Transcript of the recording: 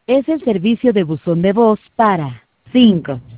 Es el servicio de buzón de voz para 5